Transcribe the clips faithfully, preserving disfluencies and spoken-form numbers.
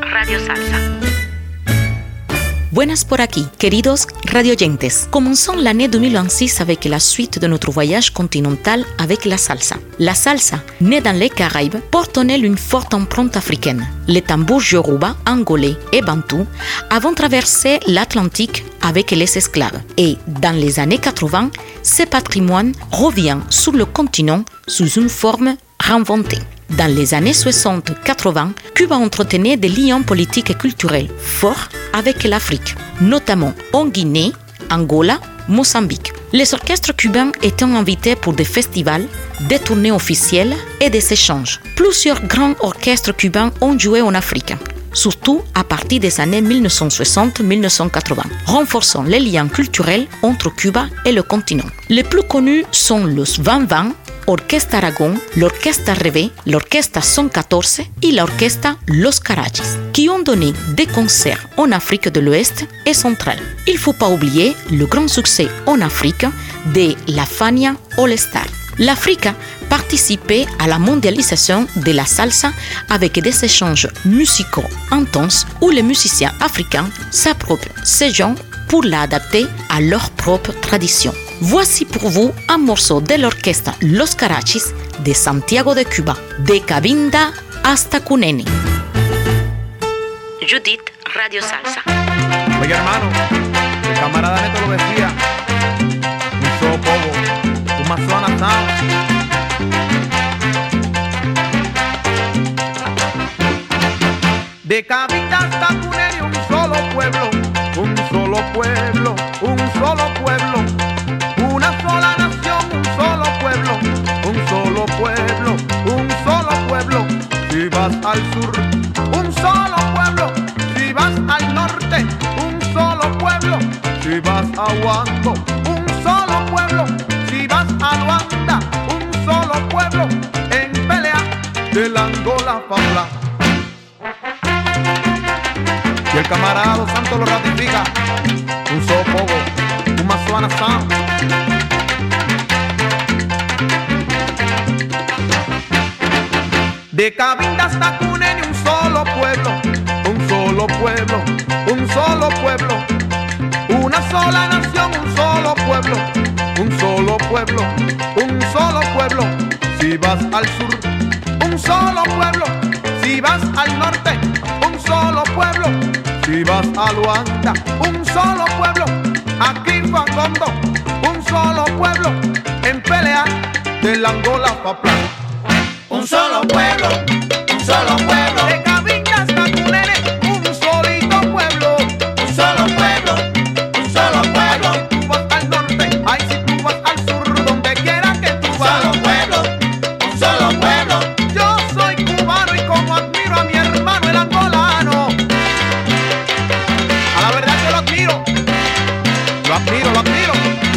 Radio Salsa. Buenas por aquí, queridos radioyentes. Commençons l'année deux mille vingt-six avec la suite de notre voyage continental avec la salsa. La salsa, née dans les Caraïbes, porte en elle une forte empreinte africaine. Les tambours yoruba, angolais et bantou avons traversé l'Atlantique avec les esclaves. Et dans les années quatre-vingts, ce patrimoine revient sur le continent sous une forme réinventée. Dans les années soixante quatre-vingts, Cuba entretenait des liens politiques et culturels forts avec l'Afrique, notamment en Guinée, Angola, Mozambique. Les orchestres cubains étaient invités pour des festivals, des tournées officielles et des échanges. Plusieurs grands orchestres cubains ont joué en Afrique, surtout à partir des années dix-neuf cent soixante à dix-neuf cent quatre-vingts, renforçant les liens culturels entre Cuba et le continent. Les plus connus sont los Van Van, Orquesta Aragón, l'Orquesta Rêve, l'Orquesta Son quatorze et l'Orquesta Los Carachis, qui ont donné des concerts en Afrique de l'Ouest et centrale. Il ne faut pas oublier le grand succès en Afrique de la Fania All Star. L'Afrique participait à la mondialisation de la salsa avec des échanges musicaux intenses où les musiciens africains s'approprient ce genre pour l'adapter à leur propre tradition. Voici pour vous un morceau de l'orquesta Los Carachis de Santiago de Cuba, de Cabinda hasta Cunene. Judith, Radio Salsa. Oye, hermano, el camarada Neto lo decía, un solo poco, un mazón asado. De Cabinda hasta Cunene, un solo pueblo, un solo pueblo, un solo pueblo. Una sola nación, un solo pueblo, un solo pueblo, un solo pueblo. Si vas al sur, un solo pueblo. Si vas al norte, un solo pueblo. Si vas a Huango, un solo pueblo. Si vas a Luanda, un solo pueblo. En pelea del Angola Fabla. Y el camarada Santo lo ratifica, un solo pogo, un mazuana san. De Cabinda hasta Cunene, un solo pueblo, un solo pueblo, un solo pueblo. Una sola nación, un solo pueblo, un solo pueblo, un solo pueblo. Si vas al sur, un solo pueblo. Si vas al norte, un solo pueblo. Si vas a Luanda, un solo pueblo. Aquí en Fangondo, un solo pueblo. En pelea del Angola Papla. Un solo pueblo, un solo pueblo. De Cabinda hasta Cunene, un solito pueblo. Un solo pueblo, un solo pueblo. Si tú vas al norte, ay, si tú vas al sur, donde quiera que tú vas. Un solo pueblo, un solo pueblo. Yo soy cubano y como admiro a mi hermano el angolano. A la verdad que lo admiro, lo admiro, lo admiro.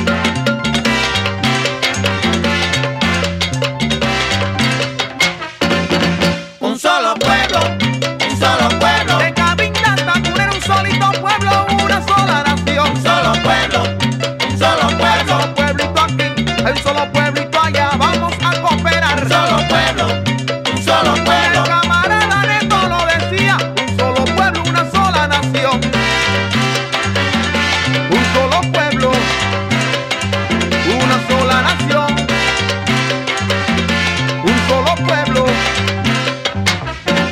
Un solo pueblo, un solo pueblo. De Cabinda hasta Cunene, un solito pueblo, una sola nación. Un solo pueblo, un solo pueblo. Un solo pueblito aquí, un solo pueblito allá, vamos a cooperar. Un solo pueblo, un solo pueblo. El camarada Neto lo decía, un solo pueblo, una sola nación. Un solo pueblo, una sola nación. Un solo pueblo.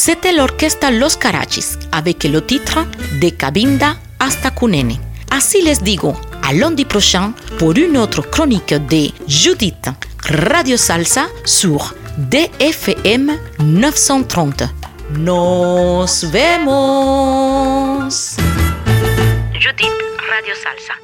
C'était l'orchestre Los Carachis avec le titre De Cabinda hasta Cunene. Ainsi les digo, à lundi prochain pour une autre chronique de Judith, Radio Salsa sur D F M neuf cent trente. Nos vemos. Judith, Radio Salsa.